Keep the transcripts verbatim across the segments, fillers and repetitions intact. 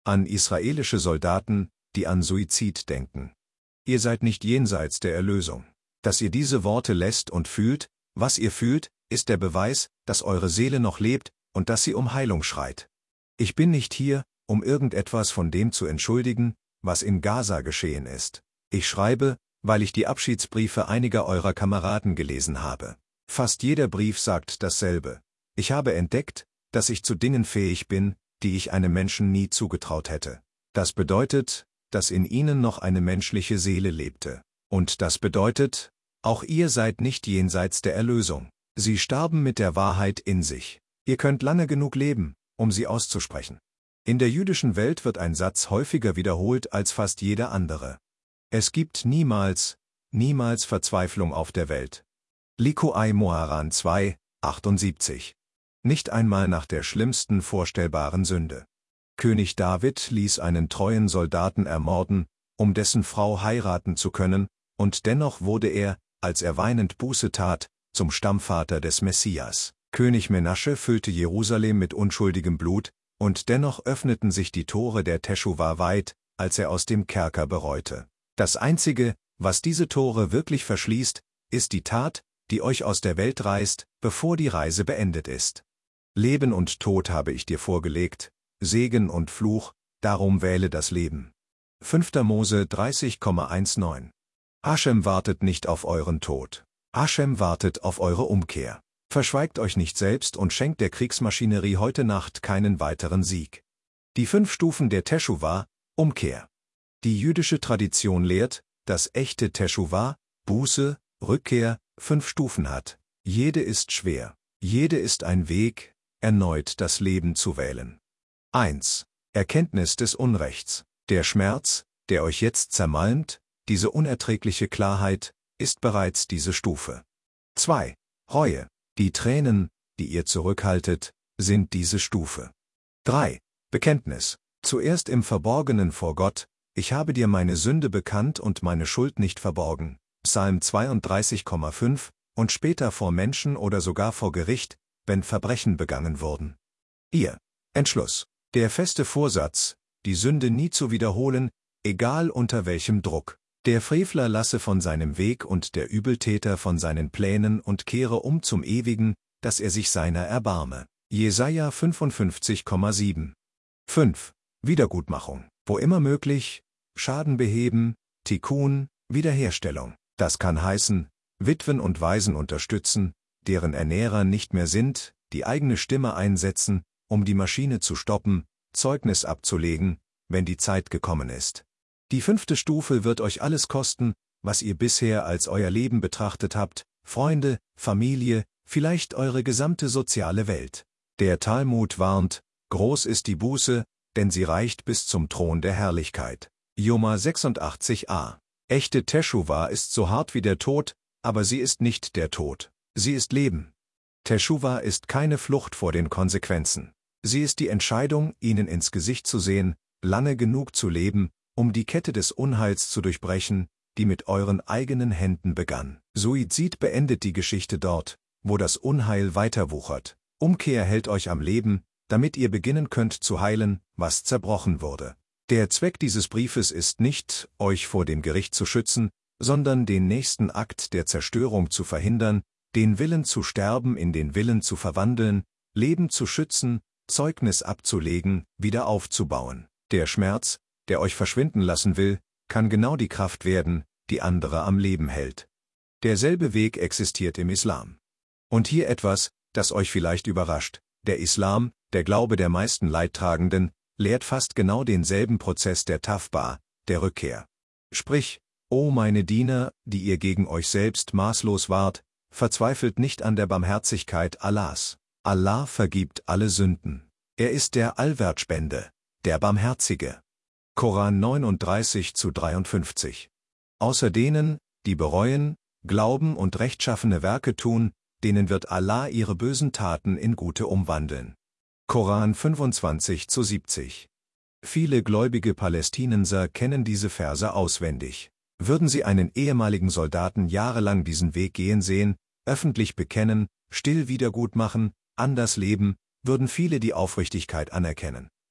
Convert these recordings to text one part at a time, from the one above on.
an israelische Soldaten, die an Suizid denken. Ihr seid nicht jenseits der Erlösung. Dass ihr diese Worte lässt und fühlt, was ihr fühlt, ist der Beweis, dass eure Seele noch lebt und dass sie um Heilung schreit. Ich bin nicht hier, um irgendetwas von dem zu entschuldigen, was in Gaza geschehen ist. Ich schreibe, weil ich die Abschiedsbriefe einiger eurer Kameraden gelesen habe. Fast jeder Brief sagt dasselbe. Ich habe entdeckt, dass ich zu Dingen fähig bin, die ich einem Menschen nie zugetraut hätte. Das bedeutet, dass in ihnen noch eine menschliche Seele lebte. Und das bedeutet, auch ihr seid nicht jenseits der Erlösung. Sie starben mit der Wahrheit in sich. Ihr könnt lange genug leben, um sie auszusprechen. In der jüdischen Welt wird ein Satz häufiger wiederholt als fast jeder andere. Es gibt niemals, niemals Verzweiflung auf der Welt. Likuai Moharan zwei, achtundsiebzig. Nicht einmal nach der schlimmsten vorstellbaren Sünde. König David ließ einen treuen Soldaten ermorden, um dessen Frau heiraten zu können, und dennoch wurde er, als er weinend Buße tat, zum Stammvater des Messias. König Menasche füllte Jerusalem mit unschuldigem Blut, und dennoch öffneten sich die Tore der Teschuwa weit, als er aus dem Kerker bereute. Das Einzige, was diese Tore wirklich verschließt, ist die Tat, die euch aus der Welt reißt, bevor die Reise beendet ist. Leben und Tod habe ich dir vorgelegt, Segen und Fluch, darum wähle das Leben. fünfter Mose dreißig, neunzehn. Hashem wartet nicht auf euren Tod. Hashem wartet auf eure Umkehr. Verschweigt euch nicht selbst und schenkt der Kriegsmaschinerie heute Nacht keinen weiteren Sieg. Die fünf Stufen der Teschuwa, Umkehr. Die jüdische Tradition lehrt, dass echte Teschuwa, Buße, Rückkehr, fünf Stufen hat. Jede ist schwer. Jede ist ein Weg, erneut das Leben zu wählen. eins. Erkenntnis des Unrechts. Der Schmerz, der euch jetzt zermalmt, diese unerträgliche Klarheit, ist bereits diese Stufe. zwei. Reue. Die Tränen, die ihr zurückhaltet, sind diese Stufe. drei. Bekenntnis. Zuerst im Verborgenen vor Gott, ich habe dir meine Sünde bekannt und meine Schuld nicht verborgen. Psalm zweiunddreißig, fünf, und später vor Menschen oder sogar vor Gericht, wenn Verbrechen begangen wurden. Ihr Entschluss. Der feste Vorsatz, die Sünde nie zu wiederholen, egal unter welchem Druck. Der Frevler lasse von seinem Weg und der Übeltäter von seinen Plänen und kehre um zum Ewigen, dass er sich seiner erbarme. Jesaja fünfundfünfzig, sieben. fünf. Wiedergutmachung. Wo immer möglich, Schaden beheben, Tikkun, Wiederherstellung. Das kann heißen, Witwen und Waisen unterstützen, deren Ernährer nicht mehr sind, die eigene Stimme einsetzen, um die Maschine zu stoppen, Zeugnis abzulegen, wenn die Zeit gekommen ist. Die fünfte Stufe wird euch alles kosten, was ihr bisher als euer Leben betrachtet habt, Freunde, Familie, vielleicht eure gesamte soziale Welt. Der Talmud warnt, groß ist die Buße, denn sie reicht bis zum Thron der Herrlichkeit. Joma sechsundachtzig a. Echte Teschuwa ist so hart wie der Tod, aber sie ist nicht der Tod. Sie ist Leben. Teschuwa ist keine Flucht vor den Konsequenzen. Sie ist die Entscheidung, ihnen ins Gesicht zu sehen, lange genug zu leben, um die Kette des Unheils zu durchbrechen, die mit euren eigenen Händen begann. Suizid beendet die Geschichte dort, wo das Unheil weiterwuchert. Umkehr hält euch am Leben, damit ihr beginnen könnt zu heilen, was zerbrochen wurde. Der Zweck dieses Briefes ist nicht, euch vor dem Gericht zu schützen, sondern den nächsten Akt der Zerstörung zu verhindern, den Willen zu sterben in den Willen zu verwandeln, Leben zu schützen, Zeugnis abzulegen, wieder aufzubauen. Der Schmerz, der euch verschwinden lassen will, kann genau die Kraft werden, die andere am Leben hält. Derselbe Weg existiert im Islam. Und hier etwas, das euch vielleicht überrascht. Der Islam, der Glaube der meisten Leidtragenden, lehrt fast genau denselben Prozess der Tawba, der Rückkehr. Sprich, o meine Diener, die ihr gegen euch selbst maßlos wart, verzweifelt nicht an der Barmherzigkeit Allahs. Allah vergibt alle Sünden. Er ist der Allwertspende, der Barmherzige. Koran neununddreißig zu dreiundfünfzig. Außer denen, die bereuen, glauben und rechtschaffene Werke tun, denen wird Allah ihre bösen Taten in gute umwandeln. Koran fünfundzwanzig zu siebzig. Viele gläubige Palästinenser kennen diese Verse auswendig. Würden sie einen ehemaligen Soldaten jahrelang diesen Weg gehen sehen, öffentlich bekennen, still Wiedergutmachen, anders leben, würden viele die Aufrichtigkeit anerkennen.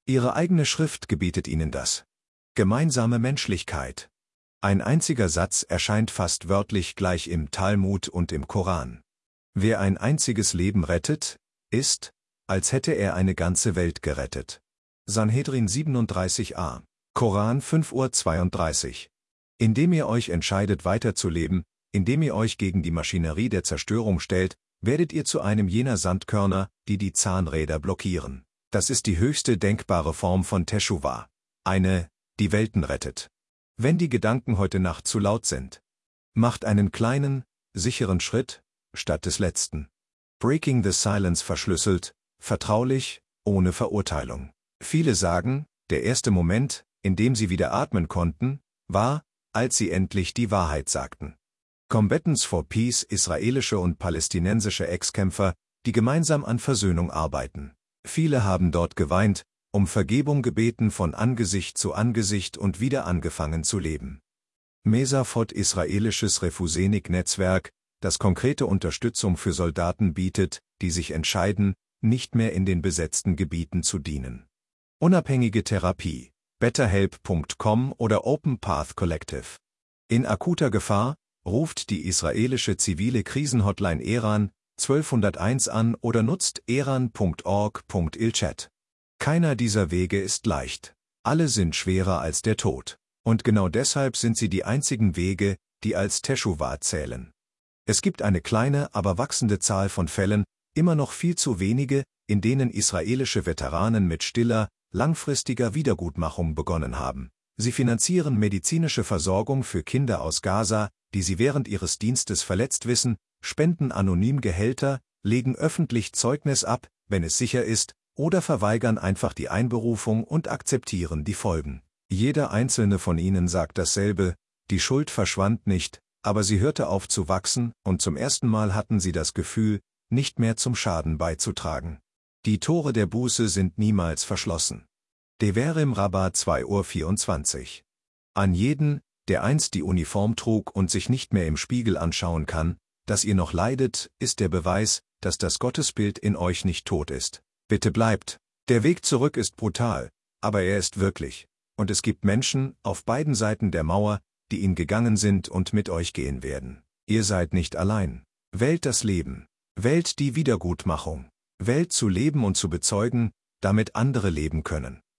Ihre eigene Schrift gebietet ihnen das. Gemeinsame Menschlichkeit. Ein einziger Satz erscheint fast wörtlich gleich im Talmud und im Koran. Wer ein einziges Leben rettet, ist, als hätte er eine ganze Welt gerettet. Sanhedrin siebenunddreißig a. Koran fünf Uhr zweiunddreißig. Indem ihr euch entscheidet weiterzuleben, indem ihr euch gegen die Maschinerie der Zerstörung stellt, werdet ihr zu einem jener Sandkörner, die die Zahnräder blockieren. Das ist die höchste denkbare Form von Teshuva. Eine, die Welten rettet. Wenn die Gedanken heute Nacht zu laut sind, macht einen kleinen, sicheren Schritt, statt des letzten. Breaking the Silence verschlüsselt, vertraulich, ohne Verurteilung. Viele sagen, der erste Moment, in dem sie wieder atmen konnten, war, als sie endlich die Wahrheit sagten. Combatants for Peace, israelische und palästinensische Ex-Kämpfer, die gemeinsam an Versöhnung arbeiten. Viele haben dort geweint, um Vergebung gebeten, von Angesicht zu Angesicht und wieder angefangen zu leben. Mesafot, israelisches Refusenik-Netzwerk, das konkrete Unterstützung für Soldaten bietet, die sich entscheiden, nicht mehr in den besetzten Gebieten zu dienen. Unabhängige Therapie, betterhelp punkt com oder Open Path Collective. In akuter Gefahr, ruft die israelische zivile Krisenhotline Eran zwölfhunderteins an oder nutzt eran punkt org punkt il Chat. Keiner dieser Wege ist leicht. Alle sind schwerer als der Tod. Und genau deshalb sind sie die einzigen Wege, die als Teshuva zählen. Es gibt eine kleine, aber wachsende Zahl von Fällen, immer noch viel zu wenige, in denen israelische Veteranen mit stiller, langfristiger Wiedergutmachung begonnen haben. Sie finanzieren medizinische Versorgung für Kinder aus Gaza, die sie während ihres Dienstes verletzt wissen, spenden anonym Gehälter, legen öffentlich Zeugnis ab, wenn es sicher ist, oder verweigern einfach die Einberufung und akzeptieren die Folgen. Jeder einzelne von ihnen sagt dasselbe: Die Schuld verschwand nicht, aber sie hörte auf zu wachsen, und zum ersten Mal hatten sie das Gefühl, nicht mehr zum Schaden beizutragen. Die Tore der Buße sind niemals verschlossen. Devarim Rabbah zwei Uhr vierundzwanzig. An jeden, der einst die Uniform trug und sich nicht mehr im Spiegel anschauen kann, dass ihr noch leidet, ist der Beweis, dass das Gottesbild in euch nicht tot ist. Bitte bleibt. Der Weg zurück ist brutal, aber er ist wirklich. Und es gibt Menschen, auf beiden Seiten der Mauer, die ihn gegangen sind und mit euch gehen werden. Ihr seid nicht allein. Wählt das Leben. Wählt die Wiedergutmachung. Wählt zu leben und zu bezeugen, damit andere leben können.